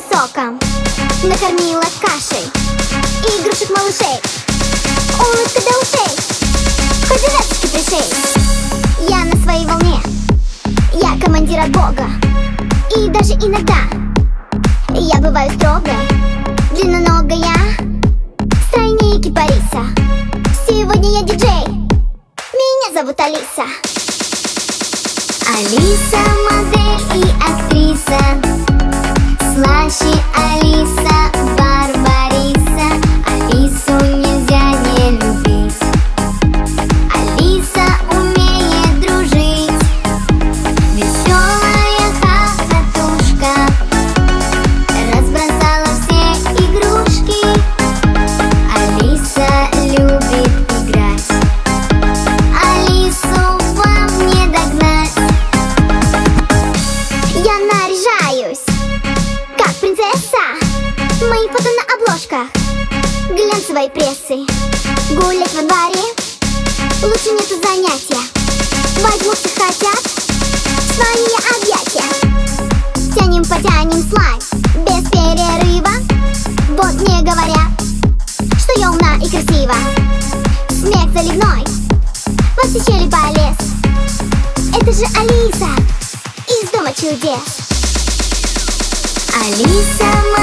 соком, накормила кашей игрушек малышей. Улыбка до ушей, хоть завязки пришей. Я на своей волне, я командир от Бога. И даже иногда я бываю строгой, длинноногая, стройнее кипариса. Сегодня я диджей, меня зовут Алиса. Алиса, модель и актриса, слаще Алиса, Барбариса. Алису нельзя не любить, Алиса умеет дружить. Веселая хохотушка, разбросала все игрушки. Алиса любит играть, Алису вам не догнать. Я наряжаюсь как принцесса, мои фото на обложках глянцевой прессы. Гулять во дворе лучше нету занятия, возьмут все хотят в свои объятия. Тянем, потянем слайд без перерыва. Вот мне говорят, что я умна и красива. Смех заливной во все щели полез. Это же Алиса из Дома чудес. Алиса,